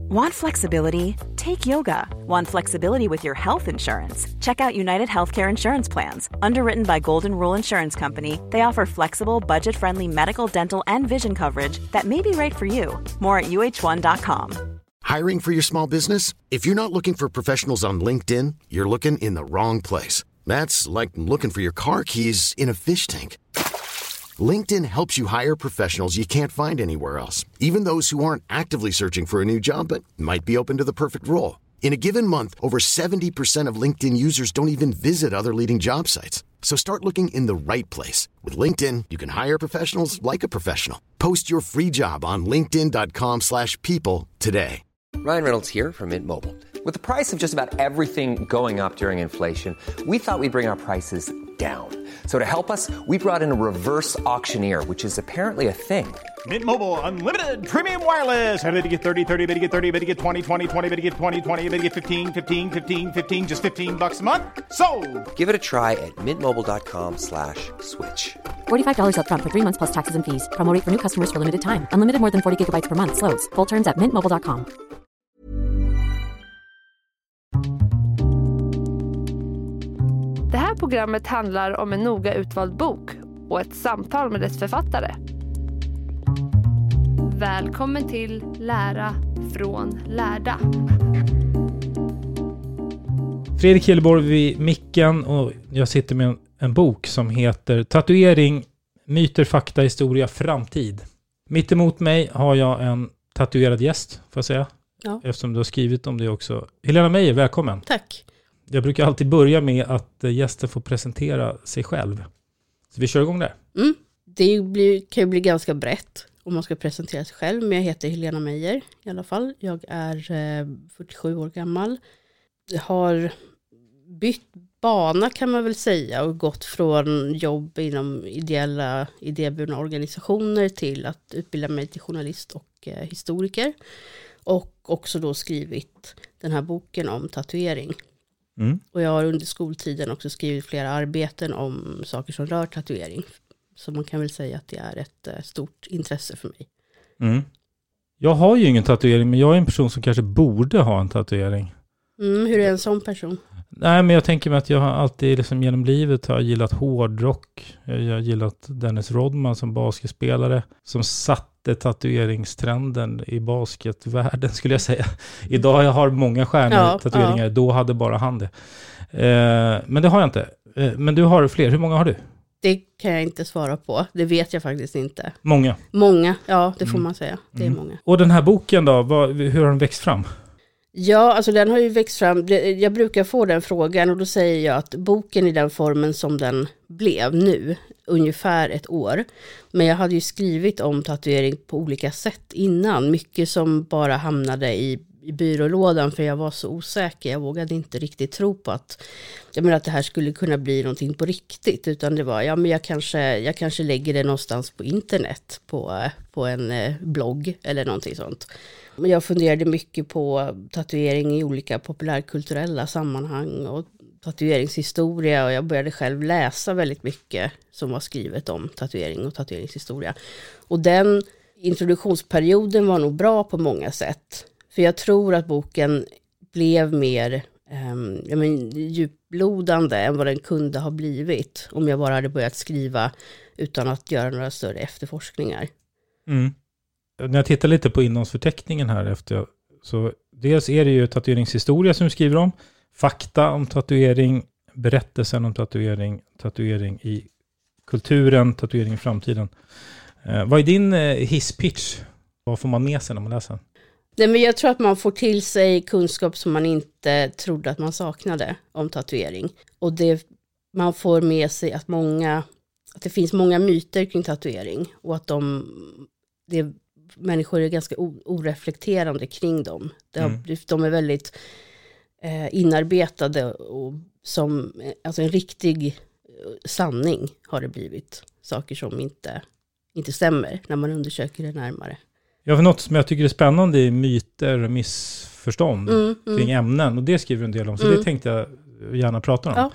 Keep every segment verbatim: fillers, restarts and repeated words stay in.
Want flexibility? Take yoga. Want flexibility with your health insurance? Check out United Healthcare Insurance Plans. Underwritten by Golden Rule Insurance Company, they offer flexible, budget-friendly medical, dental, and vision coverage that may be right for you. More at U H one dot com. Hiring for your small business? If you're not looking for professionals on LinkedIn, you're looking in the wrong place. That's like looking for your car keys in a fish tank. LinkedIn helps you hire professionals you can't find anywhere else, even those who aren't actively searching for a new job but might be open to the perfect role. In a given month, over seventy percent of LinkedIn users don't even visit other leading job sites. So start looking in the right place. With LinkedIn, you can hire professionals like a professional. Post your free job on linkedin dot com slash people today. Ryan Reynolds here from Mint Mobile. With the price of just about everything going up during inflation, we thought we'd bring our prices down. So to help us, we brought in a reverse auctioneer, which is apparently a thing. Mint Mobile Unlimited Premium Wireless. How to get thirty, thirty, how to get thirty, how to get twenty, twenty, twenty, how to get twenty, twenty, how to get fifteen, fifteen, fifteen, fifteen, just fifteen bucks a month? Sold! Give it a try at mintmobile.com slash switch. forty-five dollars up front for three months plus taxes and fees. Promo rate for new customers for limited time. Unlimited more than forty gigabytes per month. Slows full terms at mint mobile dot com. Det här programmet handlar om en noga utvald bok och ett samtal med dess författare. Välkommen till Lära från lärda. Fredrik Hilleborg vid micken och jag sitter med en, en bok som heter Tatuering, myter, fakta, historia, framtid. Mitt emot mig har jag en tatuerad gäst, får jag säga. Ja. Eftersom du har skrivit om det också. Helena Meijer, välkommen. Tack. Jag brukar alltid börja med att gästen får presentera sig själv. Så vi kör igång där. Mm. Det blir, kan ju bli ganska brett om man ska presentera sig själv. Men jag heter Helena Meijer i alla fall. Jag är eh, fyrtiosju år gammal. Jag har bytt bana kan man väl säga. Och gått från jobb inom ideella, idéburna organisationer till att utbilda mig till journalist och eh, historiker. Och också då skrivit den här boken om tatuering. Mm. Och jag har under skoltiden också skrivit flera arbeten om saker som rör tatuering. Så man kan väl säga att det är ett uh, stort intresse för mig. Mm. Jag har ju ingen tatuering, men jag är en person som kanske borde ha en tatuering. Mm, hur är en sån person? Nej, men jag tänker mig att jag har alltid liksom genom livet har gillat hårdrock. Jag har gillat Dennis Rodman som basketspelare som satte tatueringstrenden i basketvärlden skulle jag säga. Idag jag har många stjärnor ja, tatueringar, ja. Då hade bara han det. Eh, men det har jag inte. Eh, men du har fler. Hur många har du? Det kan jag inte svara på. Det vet jag faktiskt inte. Många? Många, ja det får mm. man säga. Det är mm. många. Och den här boken då, vad, hur har den växt fram? Ja, alltså den har ju växt fram. Jag brukar få den frågan och då säger jag att boken i den formen som den blev nu, ungefär ett år. Men jag hade ju skrivit om tatuering på olika sätt innan. Mycket som bara hamnade i, i byrålådan för jag var så osäker. Jag vågade inte riktigt tro på att, jag menar att det här skulle kunna bli någonting på riktigt. Utan det var, ja men jag kanske, jag kanske lägger det någonstans på internet, på, på en eh, blogg eller någonting sånt. Men jag funderade mycket på tatuering i olika populärkulturella sammanhang och tatueringshistoria. Och jag började själv läsa väldigt mycket som var skrivet om tatuering och tatueringshistoria. Och den introduktionsperioden var nog bra på många sätt. För jag tror att boken blev mer um, jag men, djuplodande än vad den kunde ha blivit. Om jag bara hade börjat skriva utan att göra några större efterforskningar. Mm. När jag tittar lite på innehållsförteckningen här efter, så dels är det ju tatueringshistoria som du skriver om, fakta om tatuering, berättelsen om tatuering, tatuering i kulturen, tatuering i framtiden. Eh, vad är din eh, hisspitch? Vad får man med sig när man läser? Nej, men jag tror att man får till sig kunskap som man inte trodde att man saknade om tatuering. Och det, man får med sig att, många, att det finns många myter kring tatuering och att de... det människor är ganska oreflekterande kring dem. De, mm. de är väldigt eh, inarbetade och som alltså en riktig sanning har det blivit. Saker som inte, inte stämmer när man undersöker det närmare. Ja, för något som jag tycker är spännande är myter och missförstånd mm, kring mm. ämnen. Och det skriver du en del om, så mm. det tänkte jag gärna prata om. Ja.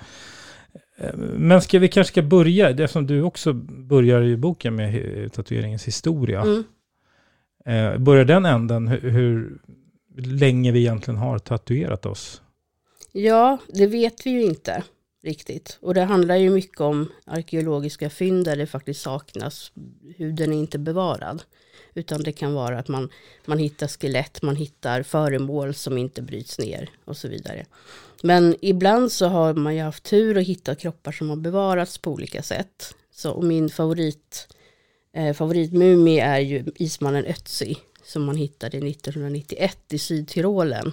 Men ska vi kanske ska börja, eftersom du också börjar i boken med tatueringens historia. Mm. Eh, börjar den änden, hur, hur, länge vi egentligen har tatuerat oss? Ja, det vet vi ju inte riktigt. Och det handlar ju mycket om arkeologiska fynd där det faktiskt saknas, huden är inte bevarad. Utan det kan vara att man, man hittar skelett, man hittar föremål som inte bryts ner och så vidare. Men ibland så har man ju haft tur att hitta kroppar som har bevarats på olika sätt. Så och min favorit, eh, favoritmumie är ju ismannen Ötzi som man hittade nittonhundranittioett i Sydtyrolen.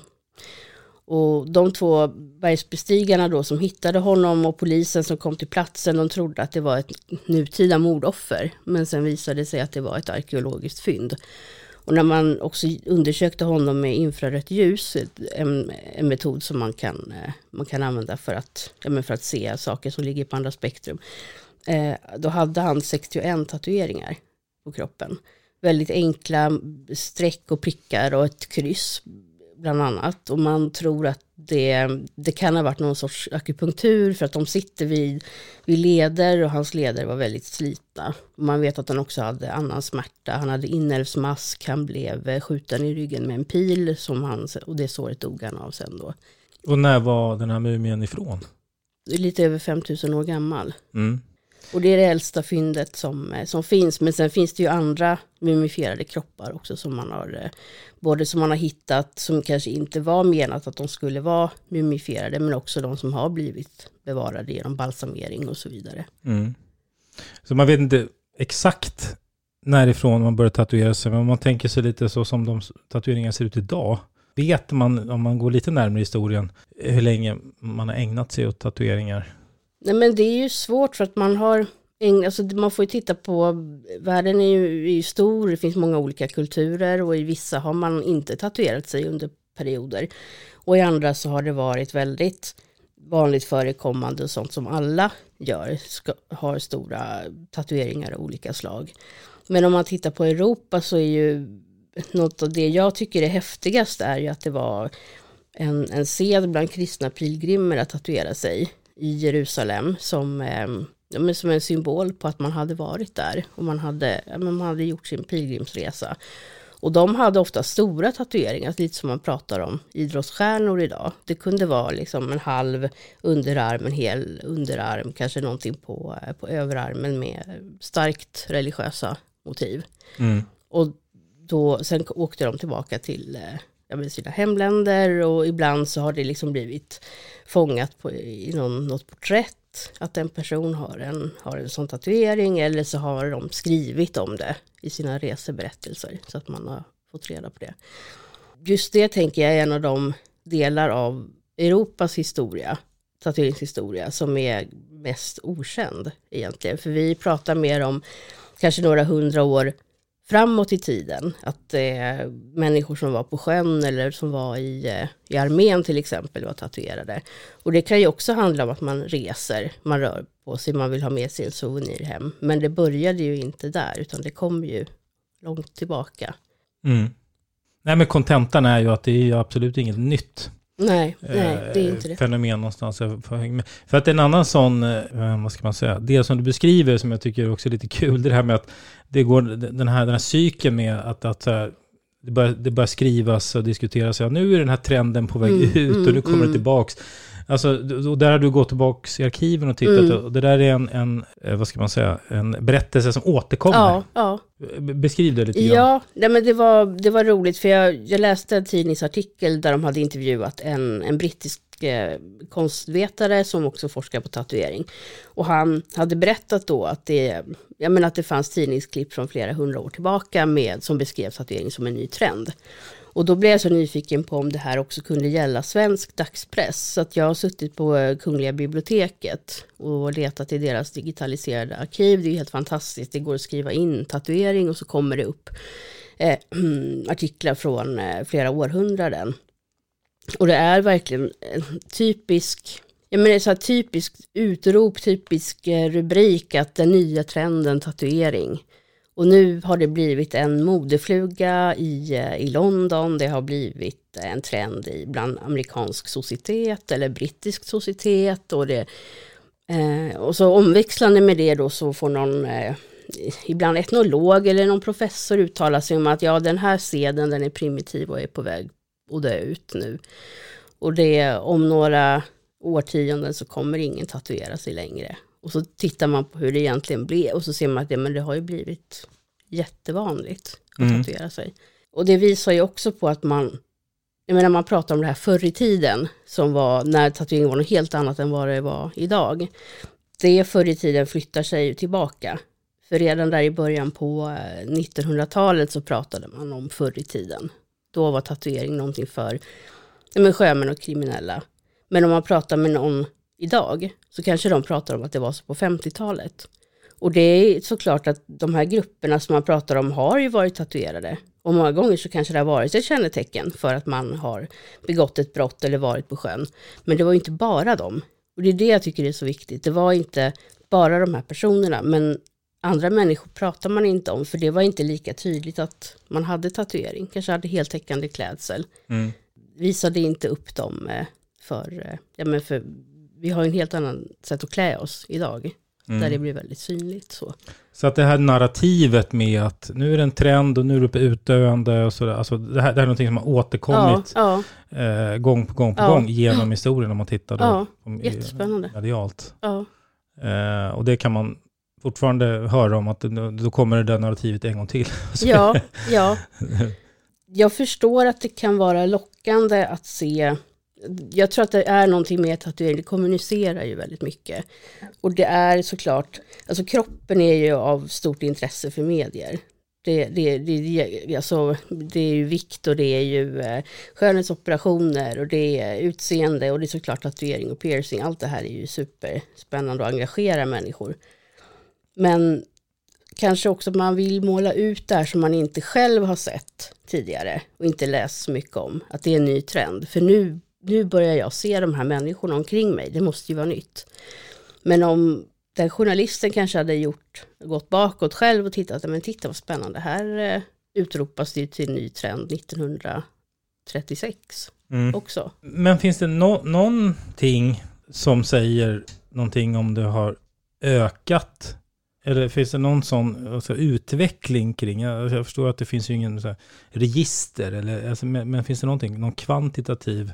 Och de två bergsbestigarna då som hittade honom och polisen som kom till platsen, de trodde att det var ett nutida mordoffer. Men sen visade det sig att det var ett arkeologiskt fynd. Och när man också undersökte honom med infrarött ljus, en, en metod som man kan, man kan använda för att, ja, men för att se saker som ligger på andra spektrum. Eh, då hade han sextioen tatueringar på kroppen. Väldigt enkla streck och prickar och ett kryss bland annat. Och man tror att det, det kan ha varit någon sorts akupunktur för att de sitter vid, vid leder och hans leder var väldigt slitna. Och man vet att han också hade annan smärta. Han hade inälvsmask, han blev skjuten i ryggen med en pil som han, och det såret dog han av sen då. Och när var den här mumien ifrån? Lite över femtusen år gammal. Mm. Och det är det äldsta fyndet som, som finns. Men sen finns det ju andra mumifierade kroppar också som man har, både som man har hittat som kanske inte var menat att de skulle vara mumifierade, men också de som har blivit bevarade genom balsamering och så vidare. Mm. Så man vet inte exakt närifrån man börjar tatuera sig, men om man tänker sig lite så som de tatueringar ser ut idag, vet man, om man går lite närmare historien, hur länge man har ägnat sig åt tatueringar? Nej, men det är ju svårt för att man har ägnat, alltså man får ju titta på, världen är ju, är ju stor, det finns många olika kulturer och i vissa har man inte tatuerat sig under perioder och i andra så har det varit väldigt vanligt förekommande och sånt som alla gör, ska, har stora tatueringar av olika slag. Men om man tittar på Europa så är ju något av det jag tycker är häftigast är ju att det var en, en sed bland kristna pilgrimer att tatuera sig i Jerusalem som, eh, som en symbol på att man hade varit där och man hade, ja, man hade gjort sin pilgrimsresa. Och de hade ofta stora tatueringar, lite som man pratar om idrottsstjärnor idag. Det kunde vara liksom en halv underarm, en hel underarm, kanske någonting på, på överarmen med starkt religiösa motiv. Mm. Och då, sen åkte de tillbaka till ja, med sina hemländer och ibland så har det liksom blivit fångat på, i någon, något porträtt att en person har en, har en sån tatuering eller så har de skrivit om det i sina reseberättelser så att man har fått reda på det. Just det tänker jag är en av de delar av Europas historia, tatueringshistoria, som är mest okänd egentligen. För vi pratar mer om kanske några hundra år framåt i tiden. Att eh, människor som var på sjön eller som var i, i armén till exempel var tatuerade. Och det kan ju också handla om att man reser, man rör på sig, man vill ha med sig en souvenir hem. Men det började ju inte där utan det kom ju långt tillbaka. Mm. Nej, men kontentan är ju att det är ju absolut inget nytt. Nej, nej, det är inte det. Fenomen någonstans. För, för att en annan sån, vad ska man säga, det som du beskriver som jag tycker är också lite kul, det här med att det går, den här, den här cykeln med att, att det, börjar, det börjar skrivas och diskuteras, ja, nu är den här trenden på väg mm, ut och nu kommer mm. det tillbaks. Alltså, och där har du gått tillbaks i arkiven och tittat mm. och det där är en, en, vad ska man säga, en berättelse som återkommer. Ja, ja. Beskriv det lite grann. Ja, nej, men det var, det var roligt för jag, jag läste en tidningsartikel där de hade intervjuat en, en brittisk eh, konstvetare som också forskar på tatuering. Och han hade berättat då att det, jag menar att det fanns tidningsklipp från flera hundra år tillbaka med, som beskrev tatuering som en ny trend. Och då blev jag så nyfiken på om det här också kunde gälla svensk dagspress. Så att jag har suttit på Kungliga biblioteket och letat i deras digitaliserade arkiv. Det är helt fantastiskt. Det går att skriva in tatuering och så kommer det upp eh, artiklar från eh, flera århundraden. Och det är verkligen en typisk, jag menar så här typisk utrop, typisk eh, rubrik att den nya trenden tatuering. Och nu har det blivit en modefluga i, i London. Det har blivit en trend i bland amerikansk societet eller brittisk societet. Och, det, eh, och så omväxlande med det då så får någon, eh, ibland etnolog eller någon professor uttala sig om att ja, den här seden den är primitiv och är på väg att dö ut nu. Och det om några årtionden så kommer ingen tatuera sig längre. Och så tittar man på hur det egentligen blev och så ser man att det, men det har ju blivit jättevanligt att mm. tatuera sig. Och det visar ju också på att man, jag menar man pratar om det här förr i tiden som var när tatuering var något helt annat än vad det var idag. Det förr i tiden flyttar sig ju tillbaka. För redan där i början på nittonhundratalet så pratade man om förr i tiden. Då var tatuering någonting för men sjömän och kriminella. Men om man pratar med någon idag så kanske de pratar om att det var så på femtiotalet. Och det är såklart att de här grupperna som man pratar om har ju varit tatuerade. Och många gånger så kanske det har varit ett kännetecken för att man har begått ett brott eller varit på sjön. Men det var ju inte bara dem. Och det är det jag tycker är så viktigt. Det var inte bara de här personerna. Men andra människor pratar man inte om. För det var inte lika tydligt att man hade tatuering. Kanske hade heltäckande klädsel. Mm. Visade inte upp dem för, ja men för... Vi har en helt annan sätt att klä oss idag. Mm. Där det blir väldigt synligt. Så. så att det här narrativet med att nu är det en trend och nu är det på utdöende. Och så där, alltså det, här, det här är någonting som har återkommit ja, ja. Eh, gång på gång på ja. gång genom historien om man tittar då. Ja, om, jättespännande. Medialt. Ja. Eh, och det kan man fortfarande höra om att det, då kommer det där narrativet en gång till. ja, ja. Jag förstår att det kan vara lockande att se. Jag tror att det är någonting med tatuering. Det kommunicerar ju väldigt mycket. Och det är såklart, alltså kroppen är ju av stort intresse för medier. Det, det, det, alltså, det är ju vikt och det är ju eh, skönhetsoperationer och det är utseende och det är såklart tatuering och piercing. Allt det här är ju superspännande och engagerar människor. Men kanske också man vill måla ut det här som man inte själv har sett tidigare och inte läst så mycket om. Att det är en ny trend. För nu Nu börjar jag se de här människorna omkring mig. Det måste ju vara nytt. Men om den journalisten kanske hade gjort, gått bakåt själv och tittat, men titta vad spännande. Här eh, utropas det till en ny trend nittonhundratrettiosex mm. också. Men finns det no- någonting som säger någonting om det har ökat? Eller finns det någon sån alltså, utveckling kring? Jag, jag förstår att det finns ju ingen så här, register. Eller, alltså, men, men finns det någonting, någon kvantitativ?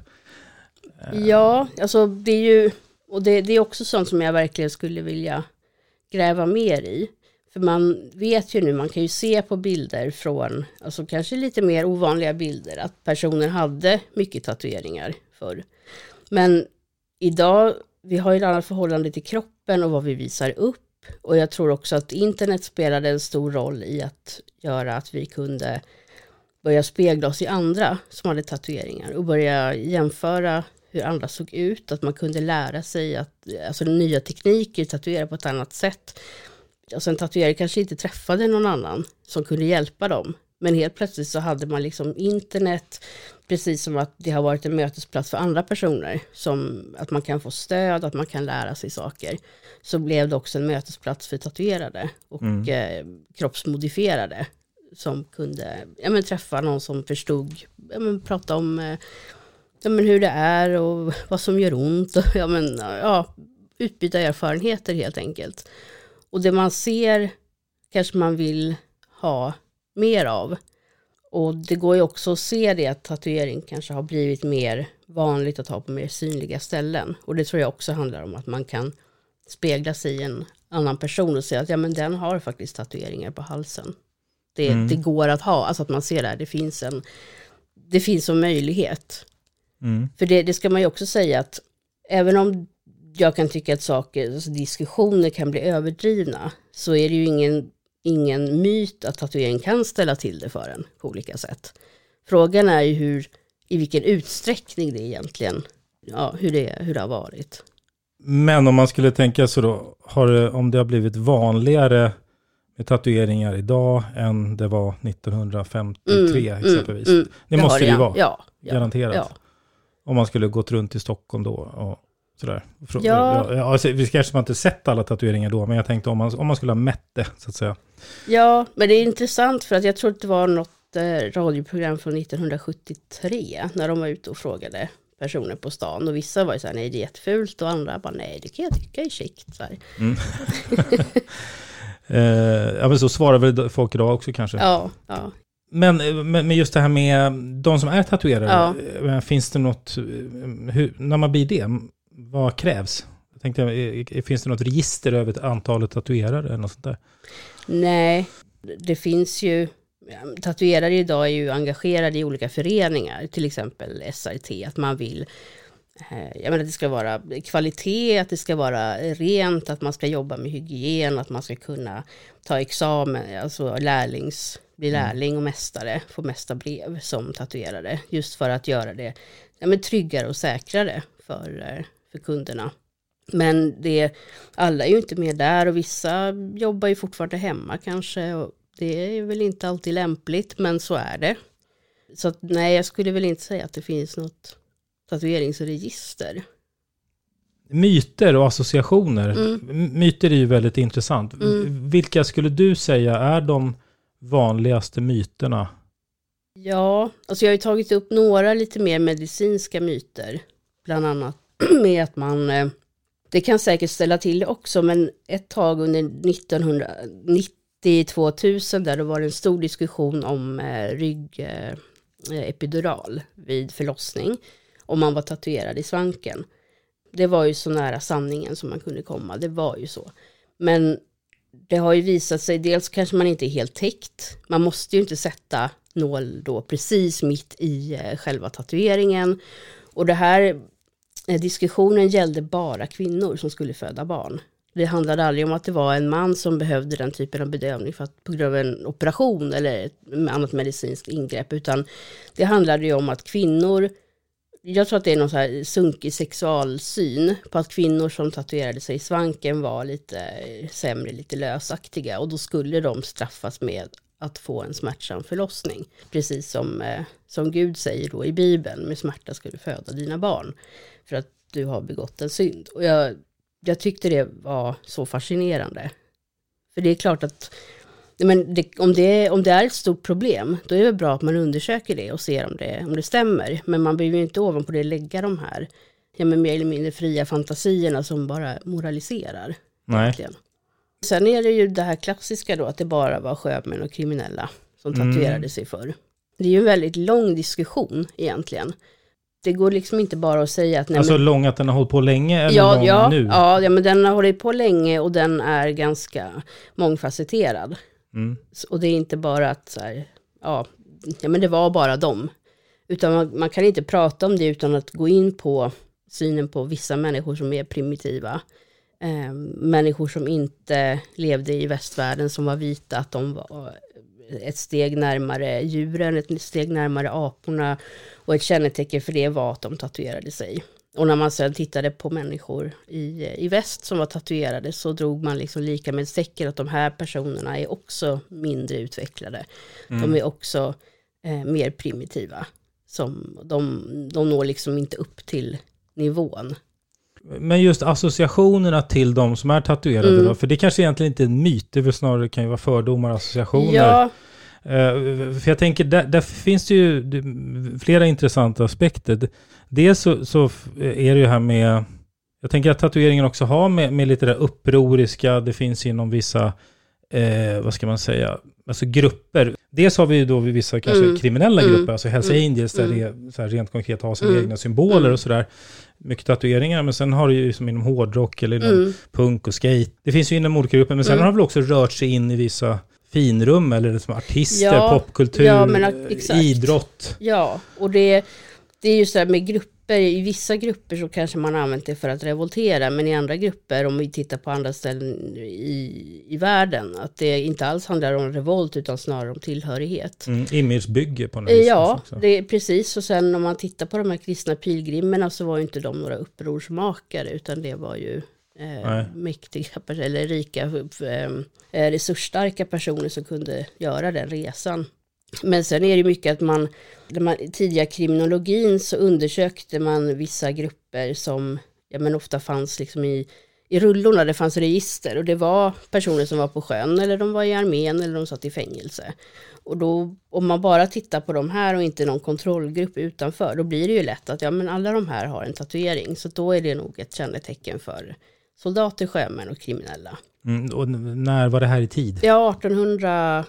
Eh... Ja, alltså det är ju, och det, det är också sånt som jag verkligen skulle vilja gräva mer i. För man vet ju nu, man kan ju se på bilder från, alltså kanske lite mer ovanliga bilder, att personer hade mycket tatueringar förr. Men idag, vi har ju ett annat förhållande till kroppen och vad vi visar upp. Och jag tror också att internet spelade en stor roll i att göra att vi kunde börja spegla oss i andra som hade tatueringar. Och börja jämföra hur andra såg ut. Att man kunde lära sig att, alltså nya tekniker, tatuera på ett annat sätt. Alltså en tatuerare kanske inte träffade någon annan som kunde hjälpa dem. Men helt plötsligt så hade man liksom internet, precis som att det har varit en mötesplats för andra personer. Som att man kan få stöd, att man kan lära sig saker. Så blev det också en mötesplats för tatuerade och mm. eh, kroppsmodifierade. Som kunde ja, men, träffa någon som förstod, ja, men, prata om eh, ja, men, hur det är och vad som gör ont. Och, ja, men, ja, utbyta erfarenheter helt enkelt. Och det man ser kanske man vill ha mer av. Och det går ju också att se det att tatuering kanske har blivit mer vanligt att ha på mer synliga ställen. Och det tror jag också handlar om att man kan spegla sig i en annan person och säga att ja, men den har faktiskt tatueringar på halsen. Det, mm. det går att ha, alltså att man ser det här, det finns en, det finns en möjlighet. Mm. För det, det ska man ju också säga att även om jag kan tycka att saker, alltså diskussioner kan bli överdrivna, så är det ju ingen ingen myt att tatuering kan ställa till det för en på olika sätt. Frågan är ju hur, i vilken utsträckning det egentligen, ja, hur det, hur det har varit. Men om man skulle tänka så då, har det, om det har blivit vanligare med tatueringar idag än det var nittonhundrafemtiotre mm, exempelvis. Mm, mm, det, det måste det ju vara, ja, ja, garanterat. Ja. Om man skulle gått runt i Stockholm då och sådär. Ja. Ja, alltså, vi kanske inte sett alla tatueringar då, men jag tänkte om man, om man skulle ha mätt det, så att säga. Ja, men det är intressant för att jag tror att det var något eh, radioprogram från nittonhundrasjuttiotre när de var ute och frågade personer på stan. Och vissa var ju så här, nej det är jättefult, och andra bara, nej det kan jag tycka är chikt. Så här. Mm. eh, ja, men så svarar väl folk idag också kanske. Ja, ja. Men, men just det här med de som är tatuerare, ja. Finns det något, hur, när man blir det, vad krävs? Jag tänkte, finns det något register över antalet tatuerare eller något sånt där? Nej, det finns ju, tatuerare idag är ju engagerade i olika föreningar, till exempel S R T, att man vill, jag menar, att det ska vara kvalitet, att det ska vara rent, att man ska jobba med hygien, att man ska kunna ta examen, alltså lärlings, bli lärling och mästare, få mästarbrev som tatuerare, just för att göra det, ja, men tryggare och säkrare för, för kunderna. Men det, alla är ju inte med där, och vissa jobbar ju fortfarande hemma kanske, och det är väl inte alltid lämpligt, men så är det. Så att, nej, jag skulle väl inte säga att det finns något tatueringsregister. Myter och associationer. Mm. Myter är ju väldigt intressant. Mm. Vilka skulle du säga är de vanligaste myterna? Ja, alltså jag har ju tagit upp några lite mer medicinska myter. Bland annat med att man, det kan säkert ställa till det också, men ett tag under nittonhundranittio tvåtusen där det var en stor diskussion om ryggepidural vid förlossning. Om man var tatuerad i svanken. Det var ju så nära sanningen som man kunde komma. Det var ju så. Men det har ju visat sig, dels kanske man inte är helt täckt. Man måste ju inte sätta nål då precis mitt i själva tatueringen. Och det här diskussionen gällde bara kvinnor som skulle föda barn. Det handlade aldrig om att det var en man som behövde den typen av bedövning för att, på grund av en operation eller ett annat medicinskt ingrepp. Utan det handlade ju om att kvinnor, jag tror att det är någon så här sunkig sexualsyn på att kvinnor som tatuerade sig i svanken var lite sämre, lite lösaktiga. Och då skulle de straffas med att få en smärtsam förlossning. Precis som, eh, som Gud säger då i Bibeln, med smärta ska du föda dina barn. För att du har begått en synd. Och jag, jag tyckte det var så fascinerande. För det är klart att men det, om, det, om det är ett stort problem, då är det bra att man undersöker det och ser om det, om det stämmer. Men man behöver ju inte ovanpå det lägga de här, ja, men mer eller mindre fria fantasierna som bara moraliserar. Nej. Egentligen. Sen är det ju det här klassiska då, att det bara var sjömän och kriminella som tatuerade mm. sig förr. Det är ju en väldigt lång diskussion egentligen. Det går liksom inte bara att säga att... Nej, alltså men, lång att den har hållit på länge eller ja, lång ja, nu? Ja, ja, men den har hållit på länge och den är ganska mångfacetterad. Mm. Och det är inte bara att så här, ja, ja, men det var bara dem. Utan man, man kan inte prata om det utan att gå in på synen på vissa människor som är primitiva. Eh, människor som inte levde i västvärlden, som var vita, att de var ett steg närmare djuren, ett steg närmare aporna, och ett kännetecken för det var att de tatuerade sig. Och när man sedan tittade på människor i, i väst som var tatuerade, så drog man liksom lika med säcken att de här personerna är också mindre utvecklade. Mm. De är också eh, mer primitiva. Som de, de når liksom inte upp till nivån. Men just associationerna till de som är tatuerade mm. då, för det kanske egentligen inte är en myt, det är väl snarare kan ju vara fördomar och associationer. Ja. Uh, för jag tänker, där, där finns det ju flera intressanta aspekter. Dels så, så är det ju här med, jag tänker att tatueringen också har med, med lite det upproriska, det finns inom vissa, eh, vad ska man säga, alltså grupper. Dels har vi ju då vissa kanske mm. kriminella grupper, mm. alltså Hells Angels, där mm. det är så här rent konkret har sina mm. egna symboler mm. och sådär. Mycket tatueringar, men sen har det ju som inom hårdrock eller inom mm. punk och skate. Det finns ju inom olika grupper, men sen mm. har det väl också rört sig in i vissa finrum eller som artister, ja, popkultur, ja, men, idrott. Ja, och det, det är ju så här med grupper, i vissa grupper så kanske man använt det för att revoltera, men i andra grupper, om vi tittar på andra ställen i, i världen, att det inte alls handlar om revolt utan snarare om tillhörighet. Mm, imagebygge på något vis. Ja, det är precis. Och sen om man tittar på de här kristna pilgrimerna, så var ju inte de några upprorsmakare, utan det var ju Eh, mäktiga eller rika eh, resursstarka personer som kunde göra den resan. Men sen är det mycket att man, när man tidiga kriminologin, så undersökte man vissa grupper som, ja, men ofta fanns liksom i, i rullorna, det fanns register, och det var personer som var på sjön, eller de var i armén, eller de satt i fängelse. Och då, om man bara tittar på de här och inte någon kontrollgrupp utanför, då blir det ju lätt att ja, men alla de här har en tatuering, så då är det nog ett kännetecken för soldater, sjömän och kriminella. Mm, och när var det här i tid? Ja, artonhundra,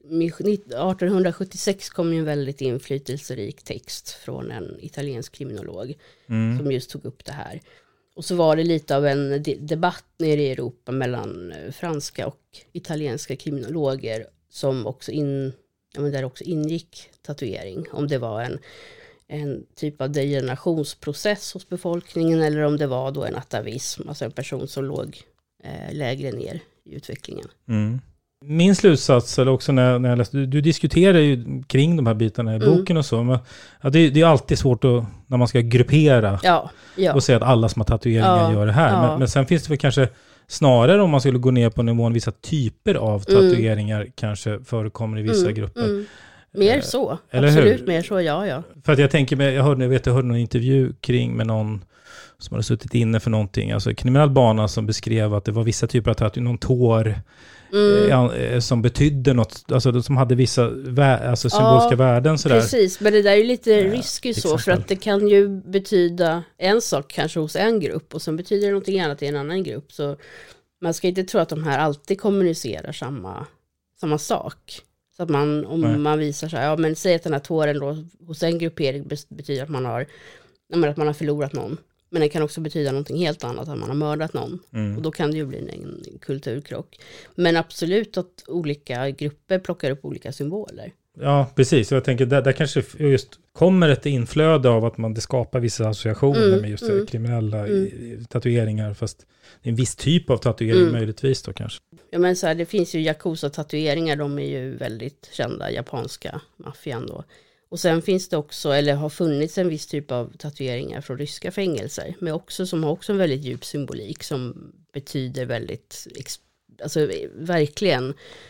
arton sjuttiosex kom ju en väldigt inflytelserik text från en italiensk kriminolog mm. som just tog upp det här. Och så var det lite av en de- debatt nere i Europa mellan franska och italienska kriminologer som också in, ja, men där också ingick tatuering. Om det var en, en typ av degenerationsprocess hos befolkningen eller om det var då en atavism, alltså en person som låg eh, lägre ner i utvecklingen. Mm. Min slutsats, eller också när, när jag läste, du, du diskuterar ju kring de här bitarna i mm. boken och så, men ja, det, det är alltid svårt att, när man ska gruppera ja, ja. och säga att alla som har tatueringar ja, gör det här. Ja. Men, men sen finns det väl kanske snarare, om man skulle gå ner på nivån, vissa typer av tatueringar mm. kanske förekommer i vissa mm. grupper. Mm. Mer så, eller absolut hur? Mer så, ja, ja. För att jag tänker, med, jag, hörde, jag vet jag hörde någon intervju kring med någon som hade suttit inne för någonting, alltså kriminell bana, som beskrev att det var vissa typer av tatueringar, någon tår, Mm. som betydde något, alltså som hade vissa vä- alltså symboliska ja, värden sådär. Precis, men det där är ju lite ja, risky så, för att det kan ju betyda en sak kanske hos en grupp och sen betyder det någonting annat i en annan grupp, så man ska inte tro att de här alltid kommunicerar samma, samma sak. Så att man, om Nej. man visar så här, ja men säg att den här tåren då hos en gruppering betyder att man har, att man har förlorat någon. Men det kan också betyda någonting helt annat, att man har mördat någon. Mm. Och då kan det ju bli en kulturkrock. Men absolut att olika grupper plockar upp olika symboler. Ja, precis. Jag tänker, där, där kanske just kommer ett inflöde av att man det skapar vissa associationer mm, med just mm, kriminella mm. tatueringar. Fast det är en viss typ av tatuering mm. möjligtvis då kanske. Ja, men så här, det finns ju Yakuza-tatueringar, de är ju väldigt kända, japanska maffian då. Och sen finns det också, eller har funnits en viss typ av tatueringar från ryska fängelser. Men också som har också en väldigt djup symbolik som betyder väldigt, alltså verkligen,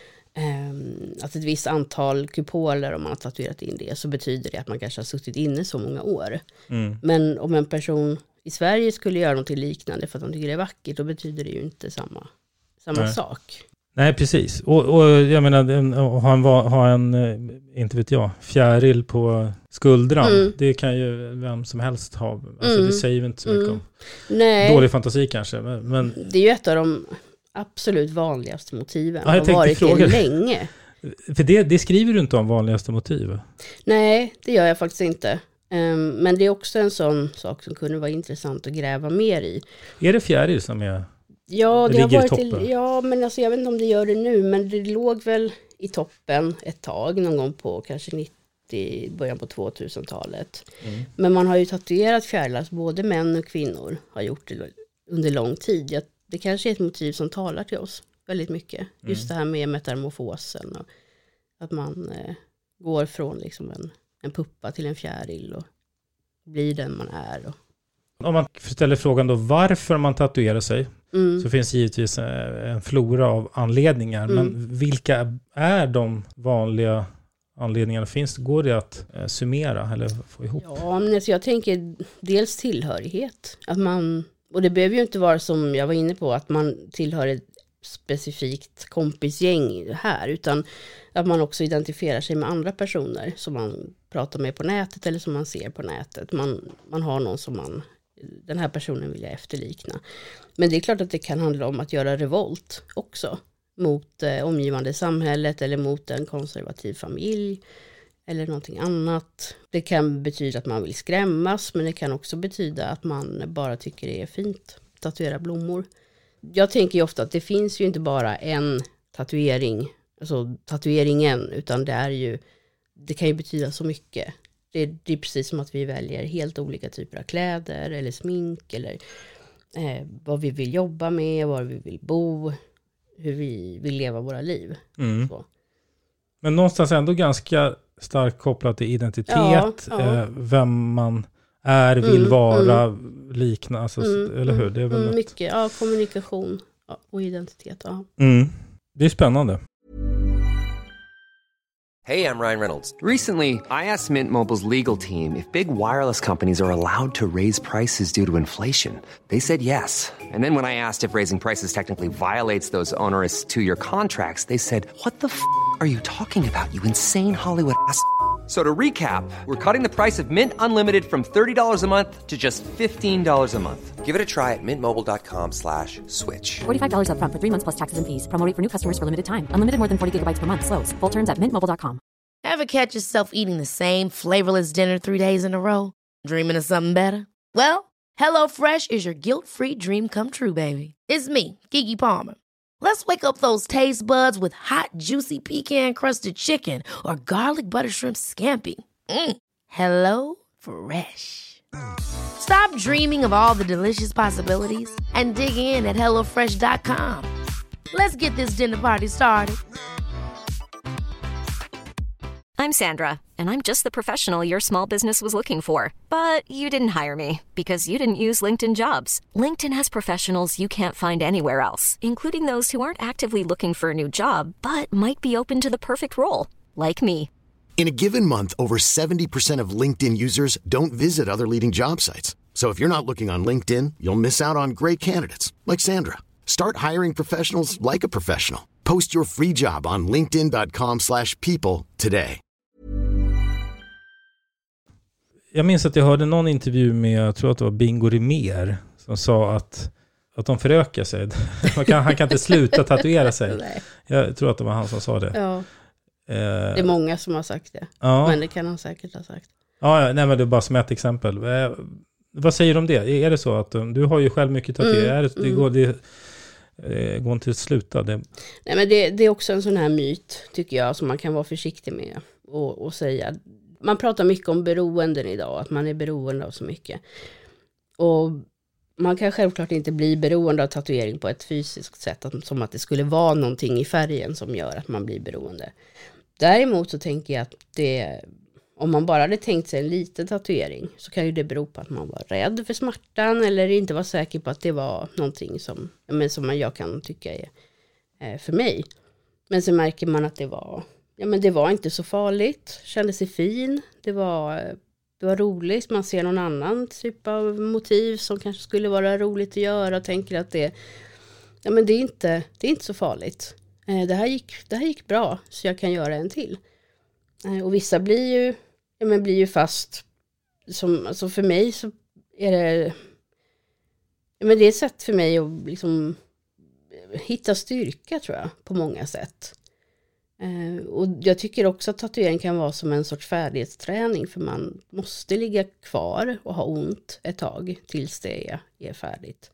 eh, att ett visst antal kupoler, om man har tatuerat in det, så betyder det att man kanske har suttit inne så många år. Mm. Men om en person i Sverige skulle göra något liknande för att de tycker det är vackert, då betyder det ju inte samma, samma sak. Nej, precis. Och, och jag menar, en, ha en, ha en, inte vet jag, fjäril på skuldran, mm. det kan ju vem som helst ha. Alltså mm. det säger ju inte så mycket mm. om. Nej. Dålig fantasi kanske. Men, men... Det är ju ett av de absolut vanligaste motiven. Ja, jag har varit det länge. För det, det skriver du inte om vanligaste motiv? Nej, det gör jag faktiskt inte. Um, men det är också en sån sak som kunde vara intressant att gräva mer i. Är det fjäril som är... Ja, det har varit till, ja, men alltså jag vet inte om det gör det nu, men det låg väl i toppen ett tag, någon gång på kanske nittio, början på tvåtusentalet. Mm. Men man har ju tatuerat fjärilar, både män och kvinnor har gjort det under lång tid. Det kanske är ett motiv som talar till oss väldigt mycket. Just mm. det här med metamorfosen och att man eh, går från liksom en, en puppa till en fjäril och blir den man är. Och... Om man ställer frågan då varför man tatuerar sig, mm. så finns givetvis en flora av anledningar. Mm. Men vilka är de vanliga anledningarna? Finns, går det att eh, summera eller få ihop? Ja, men alltså jag tänker dels tillhörighet. Att man, och det behöver ju inte vara som jag var inne på, att man tillhör ett specifikt kompisgäng här, utan att man också identifierar sig med andra personer som man pratar med på nätet eller som man ser på nätet. Man, man har någon som man, den här personen vill jag efterlikna. Men det är klart att det kan handla om att göra revolt också mot eh, omgivande samhället eller mot en konservativ familj eller någonting annat. Det kan betyda att man vill skrämmas, men det kan också betyda att man bara tycker det är fint att tatuera blommor. Jag tänker ju ofta att det finns ju inte bara en tatuering, alltså tatueringen, utan det är ju, det kan ju betyda så mycket. Det är, det är precis som att vi väljer helt olika typer av kläder eller smink eller eh, vad vi vill jobba med, var vi vill bo, hur vi vill leva våra liv. Mm. Så. Men någonstans ändå ganska starkt kopplat till identitet, ja, ja. Eh, vem man är, vill mm, vara, mm. likna, alltså, mm, eller hur? Det är väl mm, mycket, ja, kommunikation och identitet. Ja. Mm. Det är spännande. Hey, I'm Ryan Reynolds. Recently, I asked Mint Mobile's legal team if big wireless companies are allowed to raise prices due to inflation. They said yes. And then when I asked if raising prices technically violates those onerous two-year contracts, they said, what the f*** are you talking about, you insane Hollywood ass f- So to recap, we're cutting the price of Mint Unlimited from thirty dollars a month to just fifteen dollars a month. Give it a try at mintmobile.com slash switch. forty-five dollars up front for three months plus taxes and fees. Promo rate for new customers for limited time. Unlimited more than forty gigabytes per month. Slows full terms at mint mobile dot com. Ever catch yourself eating the same flavorless dinner three days in a row? Dreaming of something better? Well, HelloFresh is your guilt-free dream come true, baby. It's me, Keke Palmer. Let's wake up those taste buds with hot, juicy pecan-crusted chicken or garlic butter shrimp scampi. Mm. Hello Fresh. Stop dreaming of all the delicious possibilities and dig in at hello fresh dot com. Let's get this dinner party started. I'm Sandra, and I'm just the professional your small business was looking for. But you didn't hire me because you didn't use LinkedIn Jobs. LinkedIn has professionals you can't find anywhere else, including those who aren't actively looking for a new job, but might be open to the perfect role, like me. In a given month, over seventy percent of LinkedIn users don't visit other leading job sites. So if you're not looking on LinkedIn, you'll miss out on great candidates like Sandra. Start hiring professionals like a professional. Post your free job on linkedin dot com slash people today. Jag minns att jag hörde någon intervju med, jag tror att det var Bingo Rimér, som sa att, att de förökar sig. Man kan, han kan inte sluta tatuera sig. Nej. Jag tror att det var han som sa det. Ja. Eh, Det är många som har sagt det. ja. Men det kan han säkert ha sagt. Ja, nej, men det är bara som ett exempel. Eh, vad säger du om det? Är det så att um, du har ju själv mycket tatueringar? Mm, Är det, det, mm. går, det eh, går inte att sluta? Det... Nej, men det, det är också en sån här myt, tycker jag, som man kan vara försiktig med och, och säga. Man pratar mycket om beroenden idag, att man är beroende av så mycket. Och man kan självklart inte bli beroende av tatuering på ett fysiskt sätt, att, som att det skulle vara någonting i färgen som gör att man blir beroende. Däremot så tänker jag att det, om man bara hade tänkt sig en liten tatuering, så kan ju det bero på att man var rädd för smärtan eller inte var säker på att det var någonting som, men som jag kan tycka är eh, för mig. Men så märker man att det var, ja, men det var inte så farligt, kände sig fin, det var, det var roligt, man ser någon annan typ av motiv som kanske skulle vara roligt att göra och tänker att det, ja, men det är inte, det är inte så farligt. Eh, det här gick, det här gick bra, så jag kan göra en till. Eh, och vissa blir ju, ja, men blir ju fast, som, alltså för mig så är det, ja, men det är ett sätt för mig att liksom hitta styrka, tror jag, på många sätt. Eh, och jag tycker också att tatuering kan vara som en sorts färdighetsträning, för man måste ligga kvar och ha ont ett tag tills det är, är färdigt.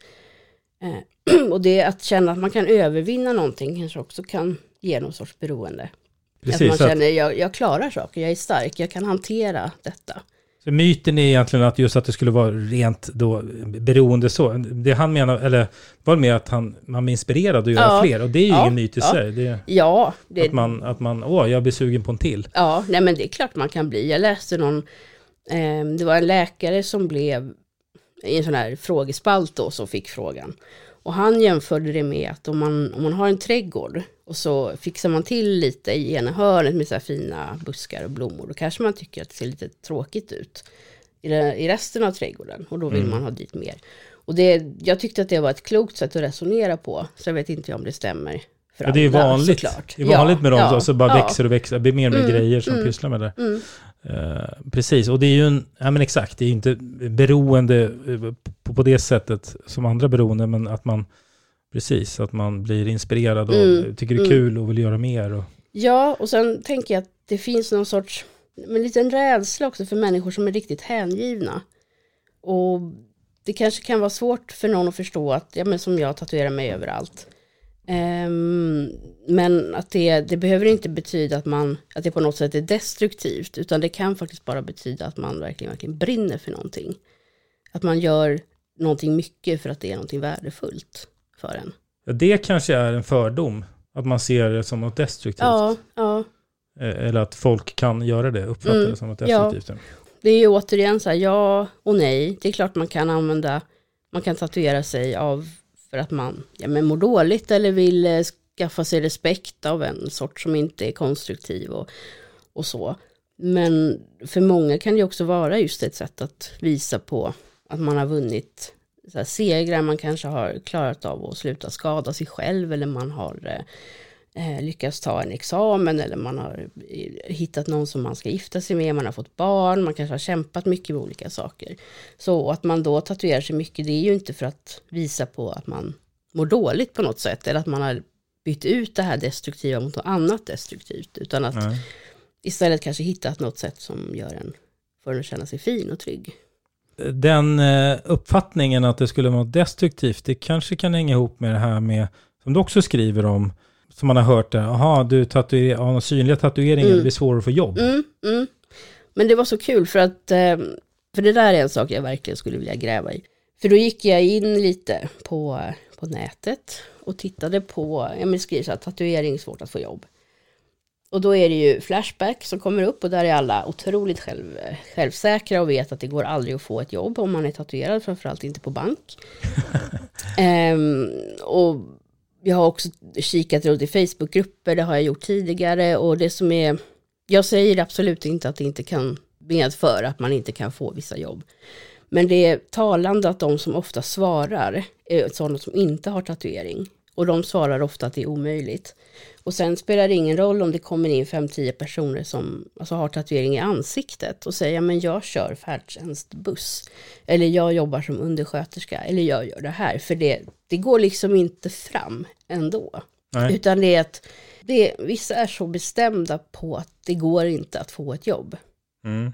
Eh, och det att känna att man kan övervinna någonting kanske också kan ge någon sorts beroende. Precis, att man känner att, att jag, jag klarar saker, jag är stark, jag kan hantera detta. så myten är egentligen att just att det skulle vara rent då beroende så. Det han menar, eller var det mer att han, man blir inspirerad att göra Ja. fler, och det är ju Ja. ingen myt i Ja. sig. Det, Ja, det, att man, att man, åh, jag blir sugen på en till. ja, nej, men det är klart man kan bli. Jag läste någon, eh, det var en läkare som blev i en sån här frågespalt då, som fick frågan. Och han jämförde det med att om man, om man har en trädgård och så fixar man till lite i ena hörnet med så här fina buskar och blommor, då kanske man tycker att det ser lite tråkigt ut i, det, i resten av trädgården, och då vill Mm. man ha dit mer. Och det, jag tyckte att det var ett klokt sätt att resonera på, så jag vet inte om det stämmer för Ja, det är alla, vanligt. såklart. Det är vanligt med dem, ja, så alltså bara ja. växer och växer. Det blir mer och mer Mm, grejer som mm, pysslar med det. Mm. Eh, precis, och det är ju en, ja men exakt, det är ju inte beroende eh, på, på det sättet som andra beroende, men att man, precis, att man blir inspirerad och Mm, tycker det är mm. kul och vill göra mer. Och, Ja, och sen tänker jag att det finns någon sorts, men liten rädsla också för människor som är riktigt hängivna. Och det kanske kan vara svårt för någon att förstå att, ja, men som jag tatuerar mig överallt. Um, men att det, det behöver inte betyda att man, att det på något sätt är destruktivt, utan det kan faktiskt bara betyda att man verkligen, verkligen brinner för någonting. Att man gör någonting mycket för att det är någonting värdefullt för en. ja, det kanske är en fördom, att man ser det som något destruktivt. Ja, ja. Eh, Eller att folk kan göra det, uppfatta Mm, det som något ja. destruktivt. Det är ju återigen så här, ja och nej. Det är klart man kan använda, man kan tatuera sig av för att man, ja, men mår dåligt eller vill eh, skaffa sig respekt av en sort som inte är konstruktiv och, och så. Men för många kan det också vara just ett sätt att visa på att man har vunnit så här segrar, man kanske har klarat av att sluta skada sig själv, eller man har eh, lyckats ta en examen eller man har hittat någon som man ska gifta sig med, man har fått barn, man kanske har kämpat mycket med olika saker. Så att man då tatuerar sig mycket, det är ju inte för att visa på att man mår dåligt på något sätt eller att man har bytt ut det här destruktiva mot något annat destruktivt, utan att mm. istället kanske hittat något sätt som gör en för att känna sig fin och trygg. Den eh, uppfattningen att det skulle vara destruktivt, det kanske kan hänga ihop med det här med, som du också skriver om, som man har hört det, aha, du tatuer- har synliga tatueringar, mm. det blir svårare att få jobb. Mm, mm. Men det var så kul för att, för det där är en sak jag verkligen skulle vilja gräva i. För då gick jag in lite på, på nätet och tittade på, jag men skriver så här, tatuering svårt att få jobb. Och då är det ju Flashback som kommer upp och där är alla otroligt själv, självsäkra och vet att det går aldrig att få ett jobb om man är tatuerad, framförallt inte på bank. um, och jag har också kikat runt i Facebookgrupper, det har jag gjort tidigare, och det som är, jag säger absolut inte att det inte kan medföra att man inte kan få vissa jobb. Men det är talande att de som ofta svarar är sådana som inte har tatuering. Och de svarar ofta att det är omöjligt. Och sen spelar det ingen roll om det kommer in fem till tio personer som alltså, har tatuering i ansiktet och säger, men jag kör färdtjänstbuss. Eller jag jobbar som undersköterska. Eller jag gör det här. För det, det går liksom inte fram ändå. Nej. Utan det är att det, vissa är så bestämda på att det går inte att få ett jobb. Mm.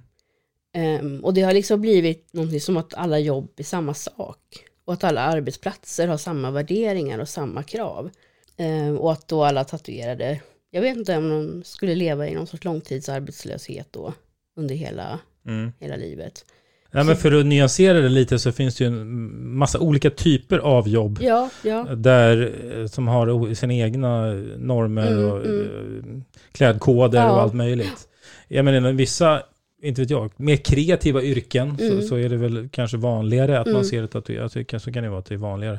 Um, och det har liksom blivit någonting som att alla jobb är samma sak. Och att alla arbetsplatser har samma värderingar och samma krav. Um, och att då alla tatuerade, jag vet inte om de skulle leva i någon sorts långtidsarbetslöshet då. Under hela, mm. hela livet. Ja, men för att nyansera det lite så finns det ju en massa olika typer av jobb. Ja, ja. Där, som har sina egna normer mm, och mm. klädkoder ja. Och allt möjligt. Jag menar, vissa, inte vet jag, mer kreativa yrken mm. så, så är det väl kanske vanligare att mm. man ser det tatuerat. Så kanske kan det vara att det är vanligare.